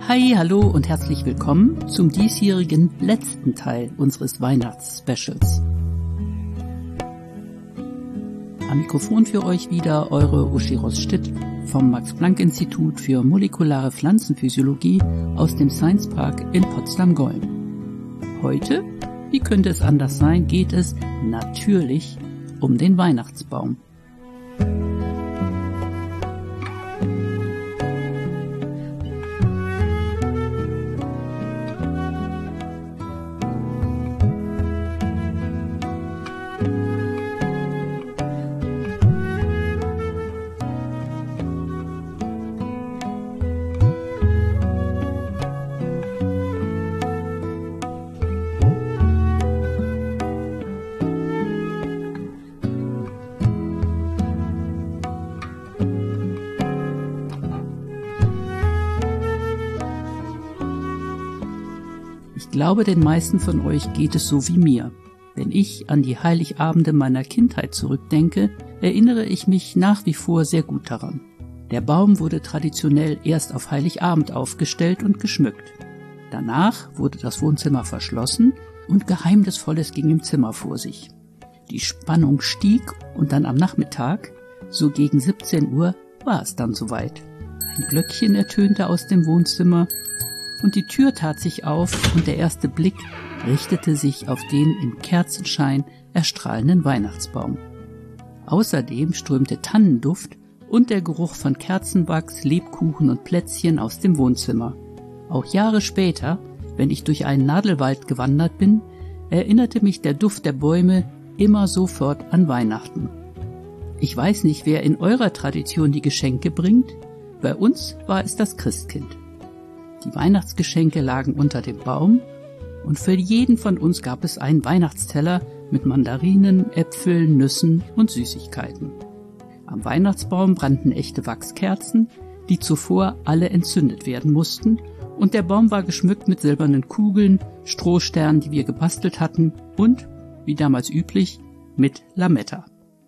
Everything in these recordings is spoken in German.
Hi, hallo und herzlich willkommen zum diesjährigen letzten Teil unseres Weihnachtsspecials. Am Mikrofon für euch wieder eure Uschi Ross-Stitt vom Max-Planck-Institut für molekulare Pflanzenphysiologie aus dem Science Park in Potsdam-Golm. Heute, wie könnte es anders sein, geht es natürlich um den Weihnachtsbaum. Ich glaube, den meisten von euch geht es so wie mir. Wenn ich an die Heiligabende meiner Kindheit zurückdenke, erinnere ich mich nach wie vor sehr gut daran. Der Baum wurde traditionell erst auf Heiligabend aufgestellt und geschmückt. Danach wurde das Wohnzimmer verschlossen und Geheimnisvolles ging im Zimmer vor sich. Die Spannung stieg und dann am Nachmittag, so gegen 17 Uhr, war es dann soweit. Ein Glöckchen ertönte aus dem Wohnzimmer und die Tür tat sich auf und der erste Blick richtete sich auf den im Kerzenschein erstrahlenden Weihnachtsbaum. Außerdem strömte Tannenduft und der Geruch von Kerzenwachs, Lebkuchen und Plätzchen aus dem Wohnzimmer. Auch Jahre später, wenn ich durch einen Nadelwald gewandert bin, erinnerte mich der Duft der Bäume immer sofort an Weihnachten. Ich weiß nicht, wer in eurer Tradition die Geschenke bringt. Bei uns war es das Christkind. Die Weihnachtsgeschenke lagen unter dem Baum und für jeden von uns gab es einen Weihnachtsteller mit Mandarinen, Äpfeln, Nüssen und Süßigkeiten. Am Weihnachtsbaum brannten echte Wachskerzen, die zuvor alle entzündet werden mussten, und der Baum war geschmückt mit silbernen Kugeln, Strohsternen, die wir gebastelt hatten, und, wie damals üblich, mit Lametta.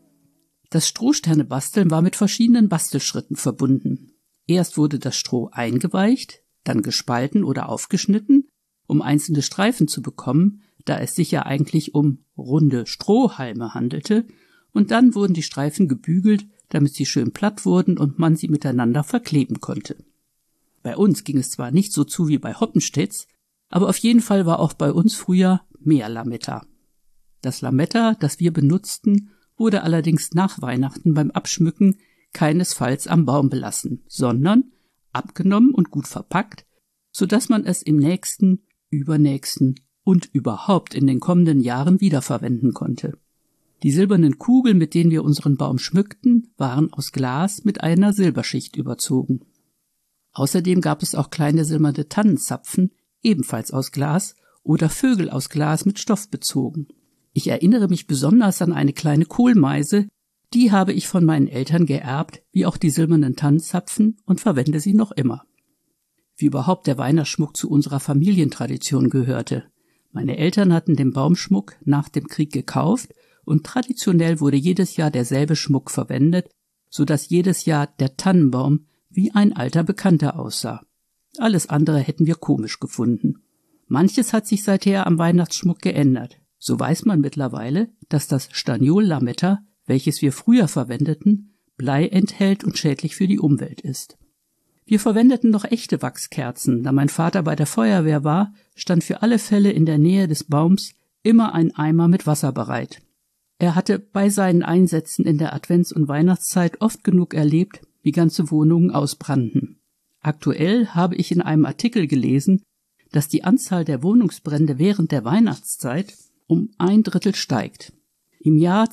Das Strohsterne-Basteln war mit verschiedenen Bastelschritten verbunden. Erst wurde das Stroh eingeweicht, dann gespalten oder aufgeschnitten, um einzelne Streifen zu bekommen, da es sich ja eigentlich um runde Strohhalme handelte, und dann wurden die Streifen gebügelt, damit sie schön platt wurden und man sie miteinander verkleben konnte. Bei uns ging es zwar nicht so zu wie bei Hoppenstedts, aber auf jeden Fall war auch bei uns früher mehr Lametta. Das Lametta, das wir benutzten, wurde allerdings nach Weihnachten beim Abschmücken keinesfalls am Baum belassen, sondern abgenommen und gut verpackt, sodass man es im nächsten, übernächsten und überhaupt in den kommenden Jahren wiederverwenden konnte. Die silbernen Kugeln, mit denen wir unseren Baum schmückten, waren aus Glas mit einer Silberschicht überzogen. Außerdem gab es auch kleine silberne Tannenzapfen, ebenfalls aus Glas, oder Vögel aus Glas mit Stoff bezogen. Ich erinnere mich besonders an eine kleine Kohlmeise, die habe ich von meinen Eltern geerbt, wie auch die silbernen Tannenzapfen, und verwende sie noch immer. Wie überhaupt der Weihnachtsschmuck zu unserer Familientradition gehörte. Meine Eltern hatten den Baumschmuck nach dem Krieg gekauft und traditionell wurde jedes Jahr derselbe Schmuck verwendet, sodass jedes Jahr der Tannenbaum wie ein alter Bekannter aussah. Alles andere hätten wir komisch gefunden. Manches hat sich seither am Weihnachtsschmuck geändert. So weiß man mittlerweile, dass das Staniol-Lametta, welches wir früher verwendeten, Blei enthält und schädlich für die Umwelt ist. Wir verwendeten noch echte Wachskerzen. Da mein Vater bei der Feuerwehr war, stand für alle Fälle in der Nähe des Baums immer ein Eimer mit Wasser bereit. Er hatte bei seinen Einsätzen in der Advents- und Weihnachtszeit oft genug erlebt, wie ganze Wohnungen ausbrannten. Aktuell habe ich in einem Artikel gelesen, dass die Anzahl der Wohnungsbrände während der Weihnachtszeit um 1/3 steigt. Im Jahr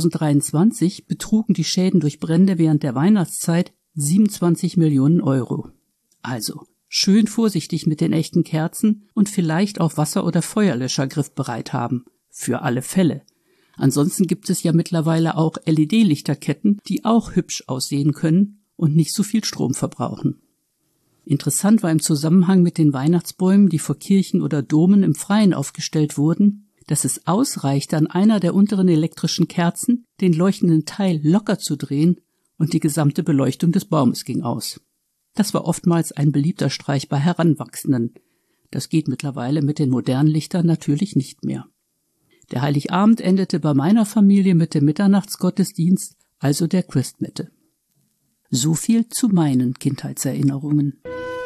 2023 betrugen die Schäden durch Brände während der Weihnachtszeit 27 Millionen Euro. Also schön vorsichtig mit den echten Kerzen und vielleicht auch Wasser- oder Feuerlöscher griffbereit haben. Für alle Fälle. Ansonsten gibt es ja mittlerweile auch LED-Lichterketten, die auch hübsch aussehen können und nicht so viel Strom verbrauchen. Interessant war im Zusammenhang mit den Weihnachtsbäumen, die vor Kirchen oder Domen im Freien aufgestellt wurden, dass es ausreichte, an einer der unteren elektrischen Kerzen den leuchtenden Teil locker zu drehen und die gesamte Beleuchtung des Baumes ging aus. Das war oftmals ein beliebter Streich bei Heranwachsenden. Das geht mittlerweile mit den modernen Lichtern natürlich nicht mehr. Der Heiligabend endete bei meiner Familie mit dem Mitternachtsgottesdienst, also der Christmette. So viel zu meinen Kindheitserinnerungen.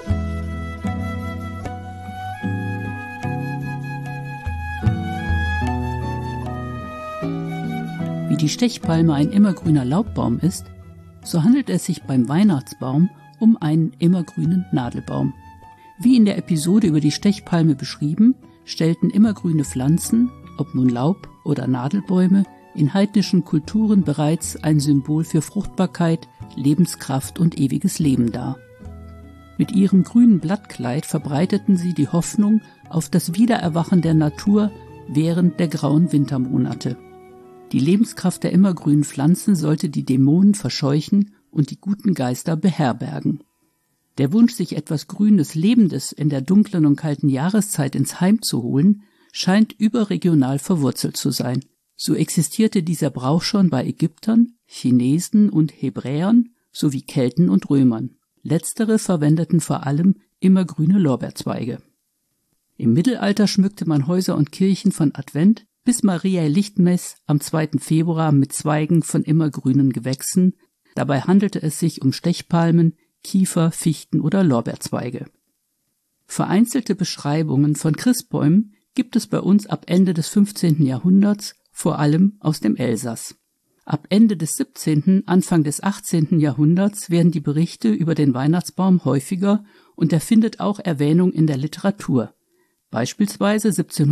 Wie die Stechpalme ein immergrüner Laubbaum ist, so handelt es sich beim Weihnachtsbaum um einen immergrünen Nadelbaum. Wie in der Episode über die Stechpalme beschrieben, stellten immergrüne Pflanzen, ob nun Laub- oder Nadelbäume, in heidnischen Kulturen bereits ein Symbol für Fruchtbarkeit, Lebenskraft und ewiges Leben dar. Mit ihrem grünen Blattkleid verbreiteten sie die Hoffnung auf das Wiedererwachen der Natur während der grauen Wintermonate. Die Lebenskraft der immergrünen Pflanzen sollte die Dämonen verscheuchen und die guten Geister beherbergen. Der Wunsch, sich etwas Grünes, Lebendes in der dunklen und kalten Jahreszeit ins Heim zu holen, scheint überregional verwurzelt zu sein. So existierte dieser Brauch schon bei Ägyptern, Chinesen und Hebräern sowie Kelten und Römern. Letztere verwendeten vor allem immergrüne Lorbeerzweige. Im Mittelalter schmückte man Häuser und Kirchen von Advent bis Mariä Lichtmess am 2. Februar mit Zweigen von immergrünen Gewächsen. Dabei handelte es sich um Stechpalmen, Kiefer, Fichten oder Lorbeerzweige. Vereinzelte Beschreibungen von Christbäumen gibt es bei uns ab Ende des 15. Jahrhunderts, vor allem aus dem Elsass. Ab Ende des 17., Anfang des 18. Jahrhunderts werden die Berichte über den Weihnachtsbaum häufiger und er findet auch Erwähnung in der Literatur. Beispielsweise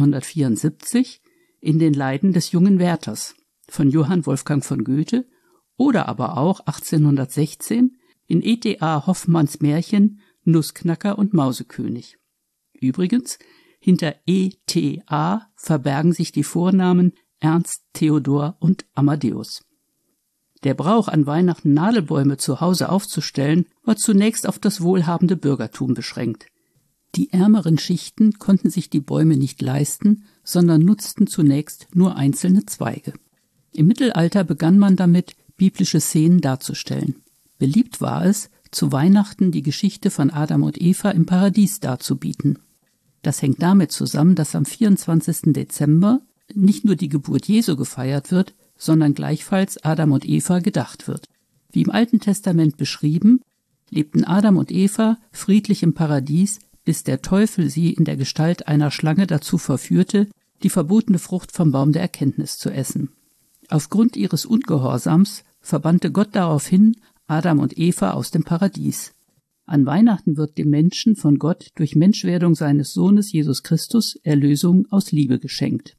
1774 in den Leiden des jungen Werthers von Johann Wolfgang von Goethe oder aber auch 1816 in E.T.A. Hoffmanns Märchen Nussknacker und Mausekönig. Übrigens, hinter E.T.A. verbergen sich die Vornamen Ernst, Theodor und Amadeus. Der Brauch, an Weihnachten Nadelbäume zu Hause aufzustellen, war zunächst auf das wohlhabende Bürgertum beschränkt. Die ärmeren Schichten konnten sich die Bäume nicht leisten, sondern nutzten zunächst nur einzelne Zweige. Im Mittelalter begann man damit, biblische Szenen darzustellen. Beliebt war es, zu Weihnachten die Geschichte von Adam und Eva im Paradies darzubieten. Das hängt damit zusammen, dass am 24. Dezember nicht nur die Geburt Jesu gefeiert wird, sondern gleichfalls Adam und Eva gedacht wird. Wie im Alten Testament beschrieben, lebten Adam und Eva friedlich im Paradies, bis der Teufel sie in der Gestalt einer Schlange dazu verführte, die verbotene Frucht vom Baum der Erkenntnis zu essen. Aufgrund ihres Ungehorsams verbannte Gott daraufhin Adam und Eva aus dem Paradies. An Weihnachten wird dem Menschen von Gott durch Menschwerdung seines Sohnes Jesus Christus Erlösung aus Liebe geschenkt.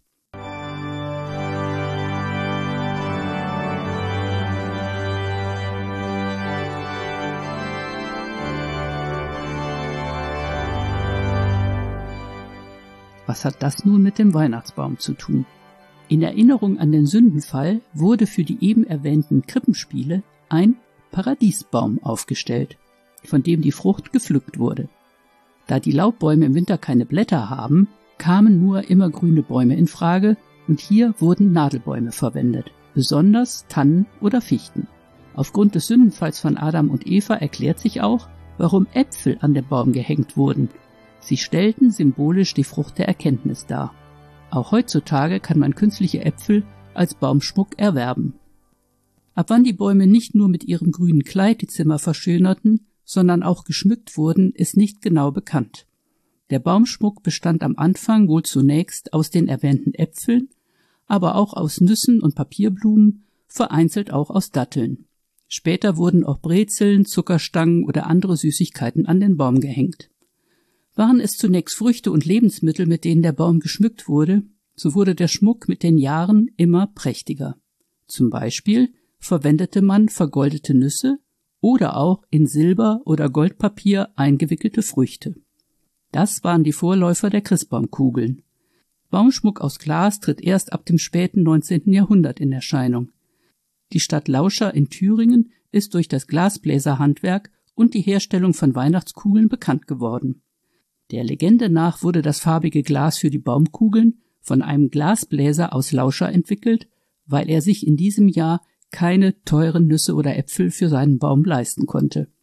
Was hat das nun mit dem Weihnachtsbaum zu tun? In Erinnerung an den Sündenfall wurde für die eben erwähnten Krippenspiele ein Paradiesbaum aufgestellt, von dem die Frucht gepflückt wurde. Da die Laubbäume im Winter keine Blätter haben, kamen nur immergrüne Bäume in Frage und hier wurden Nadelbäume verwendet, besonders Tannen oder Fichten. Aufgrund des Sündenfalls von Adam und Eva erklärt sich auch, warum Äpfel an den Baum gehängt wurden. Sie stellten symbolisch die Frucht der Erkenntnis dar. Auch heutzutage kann man künstliche Äpfel als Baumschmuck erwerben. Ab wann die Bäume nicht nur mit ihrem grünen Kleid die Zimmer verschönerten, sondern auch geschmückt wurden, ist nicht genau bekannt. Der Baumschmuck bestand am Anfang wohl zunächst aus den erwähnten Äpfeln, aber auch aus Nüssen und Papierblumen, vereinzelt auch aus Datteln. Später wurden auch Brezeln, Zuckerstangen oder andere Süßigkeiten an den Baum gehängt. Waren es zunächst Früchte und Lebensmittel, mit denen der Baum geschmückt wurde, so wurde der Schmuck mit den Jahren immer prächtiger. Zum Beispiel verwendete man vergoldete Nüsse oder auch in Silber- oder Goldpapier eingewickelte Früchte. Das waren die Vorläufer der Christbaumkugeln. Baumschmuck aus Glas tritt erst ab dem späten 19. Jahrhundert in Erscheinung. Die Stadt Lauscha in Thüringen ist durch das Glasbläserhandwerk und die Herstellung von Weihnachtskugeln bekannt geworden. Der Legende nach wurde das farbige Glas für die Baumkugeln von einem Glasbläser aus Lauscha entwickelt, weil er sich in diesem Jahr keine teuren Nüsse oder Äpfel für seinen Baum leisten konnte.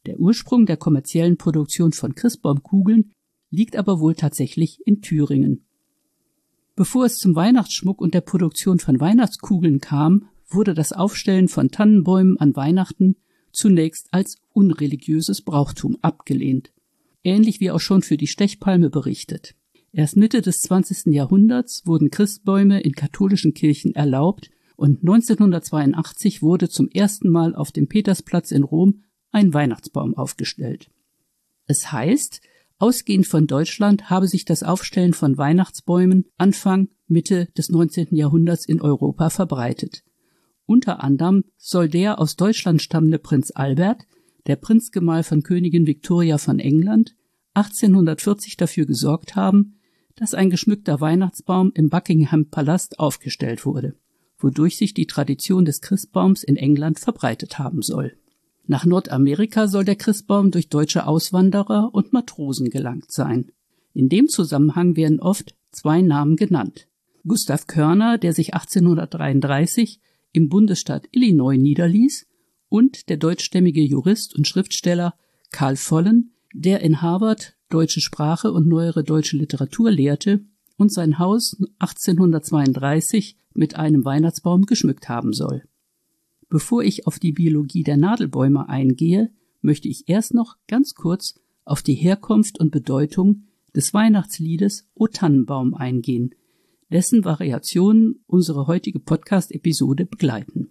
Der Ursprung der kommerziellen Produktion von Christbaumkugeln liegt aber wohl tatsächlich in Thüringen. Bevor es zum Weihnachtsschmuck und der Produktion von Weihnachtskugeln kam, wurde das Aufstellen von Tannenbäumen an Weihnachten zunächst als unreligiöses Brauchtum abgelehnt. Ähnlich wie auch schon für die Stechpalme berichtet. Erst Mitte des 20. Jahrhunderts wurden Christbäume in katholischen Kirchen erlaubt und 1982 wurde zum ersten Mal auf dem Petersplatz in Rom ein Weihnachtsbaum aufgestellt. Es heißt, ausgehend von Deutschland habe sich das Aufstellen von Weihnachtsbäumen Anfang, Mitte des 19. Jahrhunderts in Europa verbreitet. Unter anderem soll der aus Deutschland stammende Prinz Albert, der Prinzgemahl von Königin Victoria von England, 1840 dafür gesorgt haben, dass ein geschmückter Weihnachtsbaum im Buckingham Palast aufgestellt wurde, wodurch sich die Tradition des Christbaums in England verbreitet haben soll. Nach Nordamerika soll der Christbaum durch deutsche Auswanderer und Matrosen gelangt sein. In dem Zusammenhang werden oft zwei Namen genannt. Gustav Körner, der sich 1833 im Bundesstaat Illinois niederließ, und der deutschstämmige Jurist und Schriftsteller Karl Vollen, der in Harvard deutsche Sprache und neuere deutsche Literatur lehrte und sein Haus 1832 mit einem Weihnachtsbaum geschmückt haben soll. Bevor ich auf die Biologie der Nadelbäume eingehe, möchte ich erst noch ganz kurz auf die Herkunft und Bedeutung des Weihnachtsliedes O Tannenbaum eingehen, dessen Variationen unsere heutige Podcast-Episode begleiten.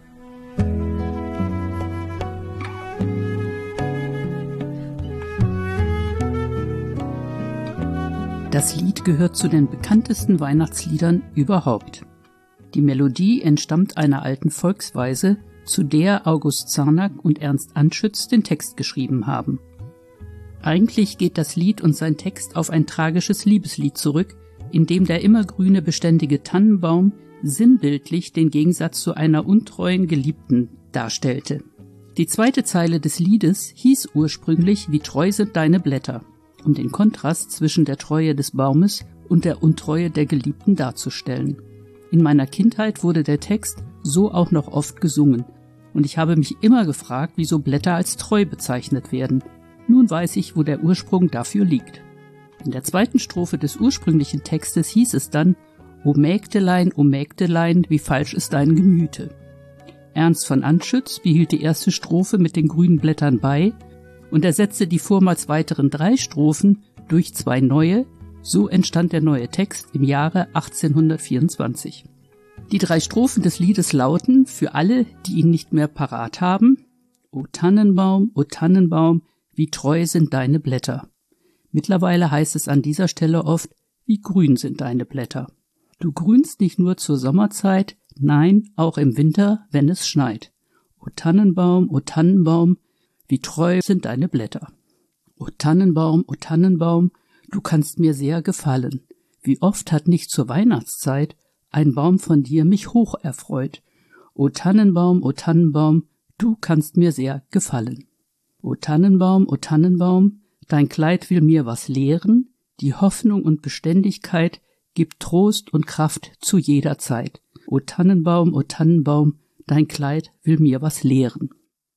Das Lied gehört zu den bekanntesten Weihnachtsliedern überhaupt. Die Melodie entstammt einer alten Volksweise, zu der August Zarnack und Ernst Anschütz den Text geschrieben haben. Eigentlich geht das Lied und sein Text auf ein tragisches Liebeslied zurück, in dem der immergrüne, beständige Tannenbaum sinnbildlich den Gegensatz zu einer untreuen Geliebten darstellte. Die zweite Zeile des Liedes hieß ursprünglich »Wie treu sind deine Blätter«, um den Kontrast zwischen der Treue des Baumes und der Untreue der Geliebten darzustellen. In meiner Kindheit wurde der Text so auch noch oft gesungen, und ich habe mich immer gefragt, wieso Blätter als treu bezeichnet werden. Nun weiß ich, wo der Ursprung dafür liegt. In der zweiten Strophe des ursprünglichen Textes hieß es dann: O Mägdelein, wie falsch ist dein Gemüte. Ernst von Anschütz behielt die erste Strophe mit den grünen Blättern bei und ersetzte die vormals weiteren 3 Strophen durch 2 neue. So entstand der neue Text im Jahre 1824. Die 3 Strophen des Liedes lauten, für alle, die ihn nicht mehr parat haben: O Tannenbaum, wie treu sind deine Blätter. Mittlerweile heißt es an dieser Stelle oft, wie grün sind deine Blätter. Du grünst nicht nur zur Sommerzeit, nein, auch im Winter, wenn es schneit. O Tannenbaum, wie treu sind deine Blätter. O Tannenbaum, du kannst mir sehr gefallen. Wie oft hat nicht zur Weihnachtszeit ein Baum von dir mich hoch erfreut. O Tannenbaum, du kannst mir sehr gefallen. O Tannenbaum, dein Kleid will mir was lehren, die Hoffnung und Beständigkeit gibt Trost und Kraft zu jeder Zeit. O Tannenbaum, dein Kleid will mir was lehren.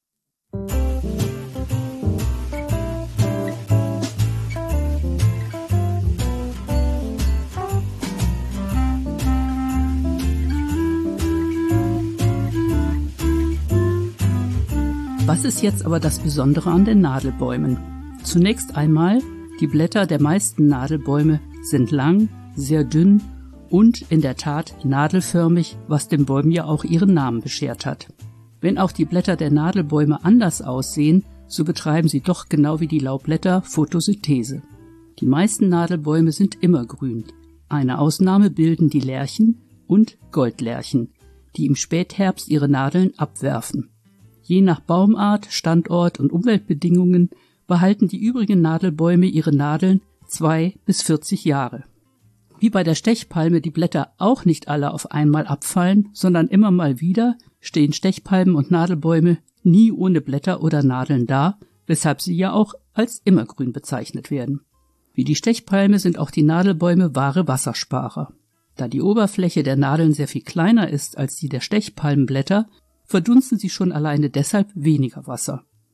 Was ist jetzt aber das Besondere an den Nadelbäumen? Zunächst einmal, die Blätter der meisten Nadelbäume sind lang, sehr dünn und in der Tat nadelförmig, was den Bäumen ja auch ihren Namen beschert hat. Wenn auch die Blätter der Nadelbäume anders aussehen, so betreiben sie doch genau wie die Laubblätter Photosynthese. Die meisten Nadelbäume sind immergrün. Eine Ausnahme bilden die Lärchen und Goldlärchen, die im Spätherbst ihre Nadeln abwerfen. Je nach Baumart, Standort und Umweltbedingungen behalten die übrigen Nadelbäume ihre Nadeln 2 bis 40 Jahre. Wie bei der Stechpalme die Blätter auch nicht alle auf einmal abfallen, sondern immer mal wieder, stehen Stechpalmen und Nadelbäume nie ohne Blätter oder Nadeln da, weshalb sie ja auch als immergrün bezeichnet werden. Wie die Stechpalme sind auch die Nadelbäume wahre Wassersparer. Da die Oberfläche der Nadeln sehr viel kleiner ist als die der Stechpalmenblätter, verdunsten sie schon alleine deshalb weniger Wasser.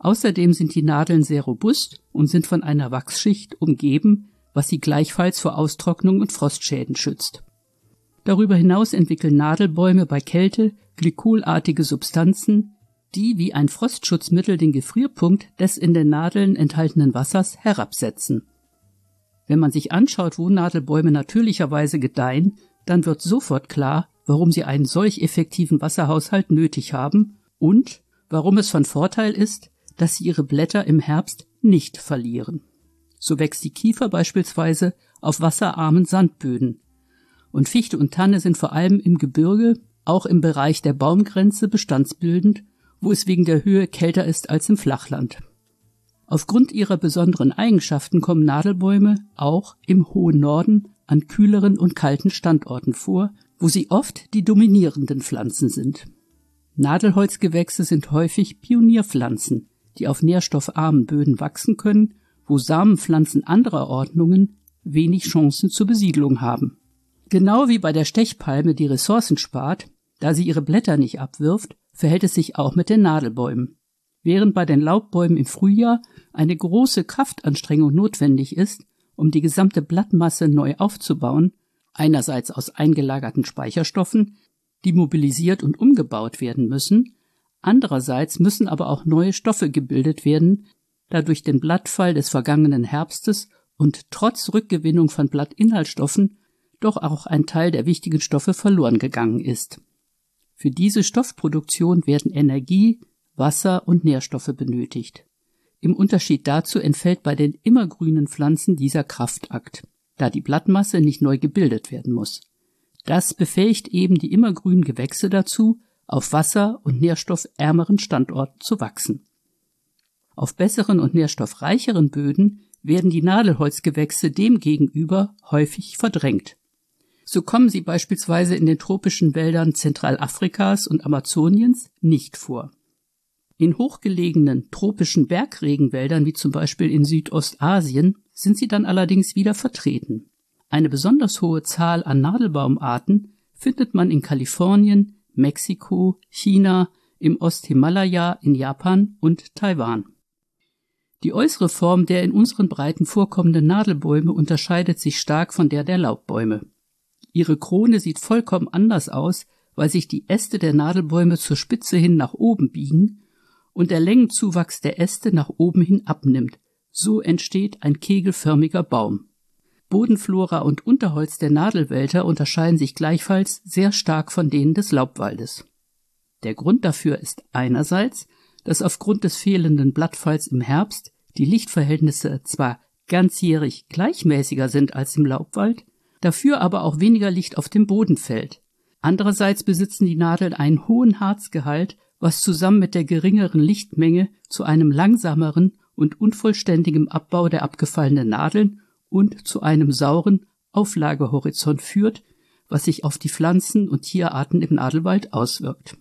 Außerdem sind die Nadeln sehr robust und sind von einer Wachsschicht umgeben, was sie gleichfalls vor Austrocknung und Frostschäden schützt. Darüber hinaus entwickeln Nadelbäume bei Kälte glykolartige Substanzen, die wie ein Frostschutzmittel den Gefrierpunkt des in den Nadeln enthaltenen Wassers herabsetzen. Wenn man sich anschaut, wo Nadelbäume natürlicherweise gedeihen, dann wird sofort klar, warum sie einen solch effektiven Wasserhaushalt nötig haben und warum es von Vorteil ist, dass sie ihre Blätter im Herbst nicht verlieren. So wächst die Kiefer beispielsweise auf wasserarmen Sandböden. Und Fichte und Tanne sind vor allem im Gebirge, auch im Bereich der Baumgrenze, bestandsbildend, wo es wegen der Höhe kälter ist als im Flachland. Aufgrund ihrer besonderen Eigenschaften kommen Nadelbäume auch im hohen Norden an kühleren und kalten Standorten vor, wo sie oft die dominierenden Pflanzen sind. Nadelholzgewächse sind häufig Pionierpflanzen, die auf nährstoffarmen Böden wachsen können, wo Samenpflanzen anderer Ordnungen wenig Chancen zur Besiedlung haben. Genau wie bei der Stechpalme, die Ressourcen spart, da sie ihre Blätter nicht abwirft, verhält es sich auch mit den Nadelbäumen. Während bei den Laubbäumen im Frühjahr eine große Kraftanstrengung notwendig ist, um die gesamte Blattmasse neu aufzubauen, einerseits aus eingelagerten Speicherstoffen, die mobilisiert und umgebaut werden müssen, andererseits müssen aber auch neue Stoffe gebildet werden, da durch den Blattfall des vergangenen Herbstes und trotz Rückgewinnung von Blattinhaltsstoffen doch auch ein Teil der wichtigen Stoffe verloren gegangen ist. Für diese Stoffproduktion werden Energie, Wasser und Nährstoffe benötigt. Im Unterschied dazu entfällt bei den immergrünen Pflanzen dieser Kraftakt, da die Blattmasse nicht neu gebildet werden muss. Das befähigt eben die immergrünen Gewächse dazu, auf wasser- und nährstoffärmeren Standorten zu wachsen. Auf besseren und nährstoffreicheren Böden werden die Nadelholzgewächse demgegenüber häufig verdrängt. So kommen sie beispielsweise in den tropischen Wäldern Zentralafrikas und Amazoniens nicht vor. In hochgelegenen tropischen Bergregenwäldern, wie zum Beispiel in Südostasien, sind sie dann allerdings wieder vertreten. Eine besonders hohe Zahl an Nadelbaumarten findet man in Kalifornien, Mexiko, China, im Osthimalaya, in Japan und Taiwan. Die äußere Form der in unseren Breiten vorkommenden Nadelbäume unterscheidet sich stark von der Laubbäume. Ihre Krone sieht vollkommen anders aus, weil sich die Äste der Nadelbäume zur Spitze hin nach oben biegen und der Längenzuwachs der Äste nach oben hin abnimmt. So entsteht ein kegelförmiger Baum. Bodenflora und Unterholz der Nadelwälder unterscheiden sich gleichfalls sehr stark von denen des Laubwaldes. Der Grund dafür ist einerseits, dass aufgrund des fehlenden Blattfalls im Herbst die Lichtverhältnisse zwar ganzjährig gleichmäßiger sind als im Laubwald, dafür aber auch weniger Licht auf dem Boden fällt. Andererseits besitzen die Nadeln einen hohen Harzgehalt, was zusammen mit der geringeren Lichtmenge zu einem langsameren und unvollständigem Abbau der abgefallenen Nadeln und zu einem sauren Auflagehorizont führt, was sich auf die Pflanzen- und Tierarten im Nadelwald auswirkt.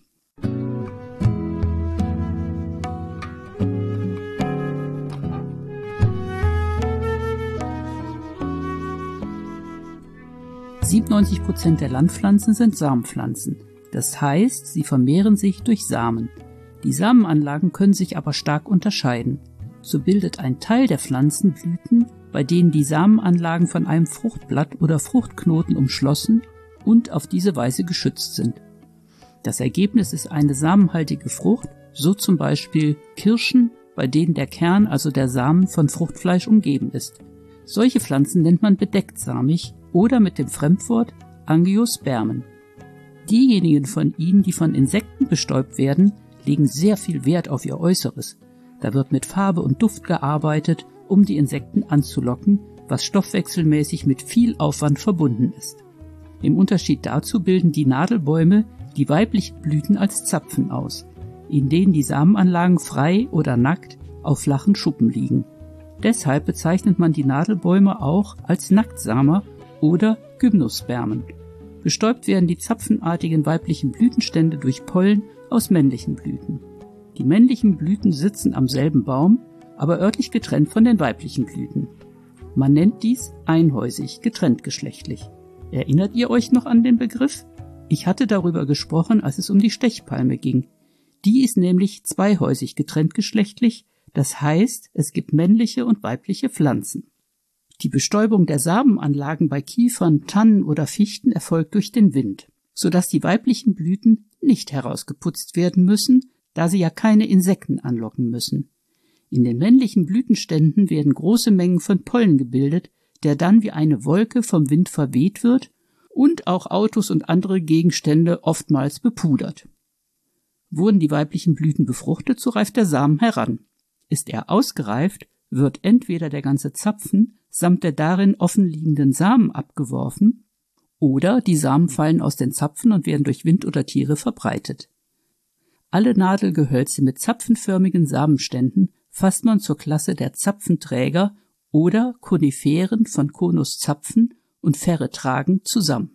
%97 der Landpflanzen sind Samenpflanzen. Das heißt, sie vermehren sich durch Samen. Die Samenanlagen können sich aber stark unterscheiden. So bildet ein Teil der Pflanzen Blüten, bei denen die Samenanlagen von einem Fruchtblatt oder Fruchtknoten umschlossen und auf diese Weise geschützt sind. Das Ergebnis ist eine samenhaltige Frucht, so zum Beispiel Kirschen, bei denen der Kern, also der Samen, von Fruchtfleisch umgeben ist. Solche Pflanzen nennt man bedecktsamig oder mit dem Fremdwort Angiospermen. Diejenigen von ihnen, die von Insekten bestäubt werden, legen sehr viel Wert auf ihr Äußeres. Da wird mit Farbe und Duft gearbeitet, um die Insekten anzulocken, was stoffwechselmäßig mit viel Aufwand verbunden ist. Im Unterschied dazu bilden die Nadelbäume die weiblichen Blüten als Zapfen aus, in denen die Samenanlagen frei oder nackt auf flachen Schuppen liegen. Deshalb bezeichnet man die Nadelbäume auch als Nacktsamer oder Gymnospermen. Bestäubt werden die zapfenartigen weiblichen Blütenstände durch Pollen aus männlichen Blüten. Die männlichen Blüten sitzen am selben Baum, aber örtlich getrennt von den weiblichen Blüten. Man nennt dies einhäusig, getrenntgeschlechtlich. Erinnert ihr euch noch an den Begriff? Ich hatte darüber gesprochen, als es um die Stechpalme ging. Die ist nämlich zweihäusig getrenntgeschlechtlich, Das heißt, es gibt männliche und weibliche Pflanzen. Die Bestäubung der Samenanlagen bei Kiefern, Tannen oder Fichten erfolgt durch den Wind, sodass die weiblichen Blüten nicht herausgeputzt werden müssen, da sie ja keine Insekten anlocken müssen. In den männlichen Blütenständen werden große Mengen von Pollen gebildet, der dann wie eine Wolke vom Wind verweht wird und auch Autos und andere Gegenstände oftmals bepudert. Wurden die weiblichen Blüten befruchtet, so reift der Samen heran. Ist er ausgereift, wird entweder der ganze Zapfen samt der darin offen liegenden Samen abgeworfen oder die Samen fallen aus den Zapfen und werden durch Wind oder Tiere verbreitet. Alle Nadelgehölze mit zapfenförmigen Samenständen fasst man zur Klasse der Zapfenträger oder Koniferen von Konus Zapfen und Verre tragen zusammen.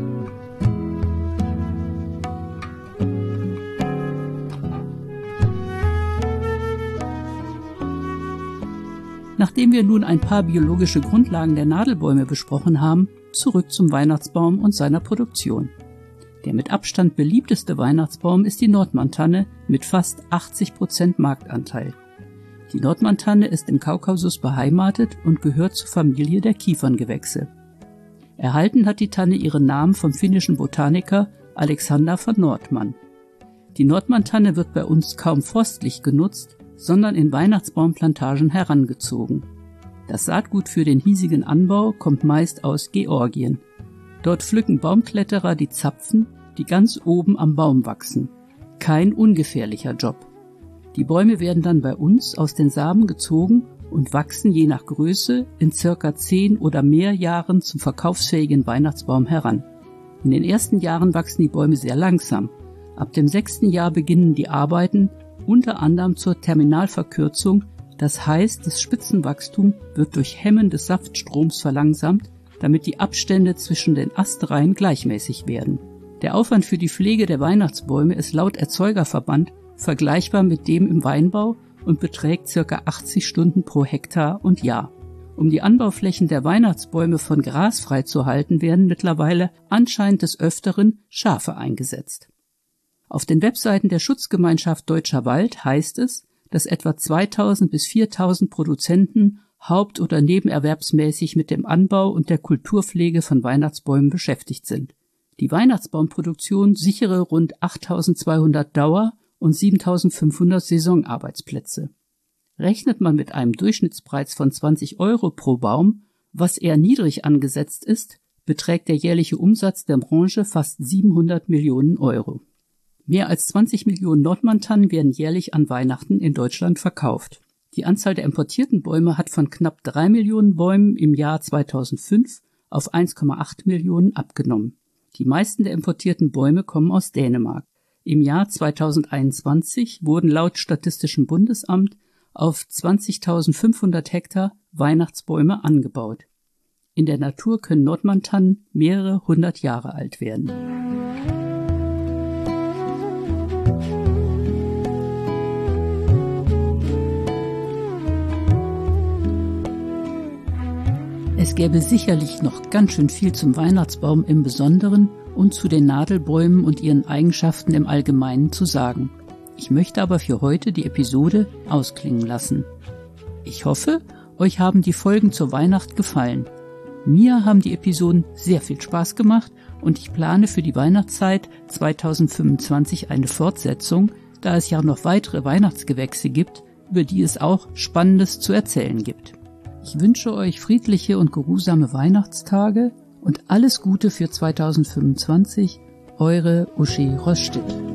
Nachdem wir nun ein paar biologische Grundlagen der Nadelbäume besprochen haben, zurück zum Weihnachtsbaum und seiner Produktion. Der mit Abstand beliebteste Weihnachtsbaum ist die Nordmantanne mit fast 80% Marktanteil. Die Nordmantanne ist im Kaukasus beheimatet und gehört zur Familie der Kieferngewächse. Erhalten hat die Tanne ihren Namen vom finnischen Botaniker Alexander von Nordman. Die Nordmantanne wird bei uns kaum forstlich genutzt, sondern in Weihnachtsbaumplantagen herangezogen. Das Saatgut für den hiesigen Anbau kommt meist aus Georgien. Dort pflücken Baumkletterer die Zapfen, die ganz oben am Baum wachsen. Kein ungefährlicher Job. Die Bäume werden dann bei uns aus den Samen gezogen und wachsen je nach Größe in circa 10 oder mehr Jahren zum verkaufsfähigen Weihnachtsbaum heran. In den ersten Jahren wachsen die Bäume sehr langsam. Ab dem 6. Jahr beginnen die Arbeiten, unter anderem zur Terminalverkürzung, das heißt, das Spitzenwachstum wird durch Hemmen des Saftstroms verlangsamt, damit die Abstände zwischen den Astreihen gleichmäßig werden. Der Aufwand für die Pflege der Weihnachtsbäume ist laut Erzeugerverband vergleichbar mit dem im Weinbau und beträgt ca. 80 Stunden pro Hektar und Jahr. Um die Anbauflächen der Weihnachtsbäume von Gras freizuhalten, werden mittlerweile anscheinend des Öfteren Schafe eingesetzt. Auf den Webseiten der Schutzgemeinschaft Deutscher Wald heißt es, dass etwa 2000 bis 4000 Produzenten haupt- oder nebenerwerbsmäßig mit dem Anbau und der Kulturpflege von Weihnachtsbäumen beschäftigt sind. Die Weihnachtsbaumproduktion sichere rund 8200 Dauer- und 7500 Saisonarbeitsplätze. Rechnet man mit einem Durchschnittspreis von 20 € pro Baum, was eher niedrig angesetzt ist, beträgt der jährliche Umsatz der Branche fast 700 Millionen €. Mehr als 20 Millionen Nordmantannen werden jährlich an Weihnachten in Deutschland verkauft. Die Anzahl der importierten Bäume hat von knapp 3 Millionen Bäumen im Jahr 2005 auf 1,8 Millionen abgenommen. Die meisten der importierten Bäume kommen aus Dänemark. Im Jahr 2021 wurden laut Statistischem Bundesamt auf 20.500 Hektar Weihnachtsbäume angebaut. In der Natur können Nordmantannen mehrere 100 Jahre alt werden. Es gäbe sicherlich noch ganz schön viel zum Weihnachtsbaum im Besonderen und zu den Nadelbäumen und ihren Eigenschaften im Allgemeinen zu sagen. Ich möchte aber für heute die Episode ausklingen lassen. Ich hoffe, euch haben die Folgen zur Weihnacht gefallen. Mir haben die Episoden sehr viel Spaß gemacht und ich plane für die Weihnachtszeit 2025 eine Fortsetzung, da es ja noch weitere Weihnachtsgewächse gibt, über die es auch Spannendes zu erzählen gibt. Ich wünsche euch friedliche und geruhsame Weihnachtstage und alles Gute für 2025, eure Uschi Roßstedt.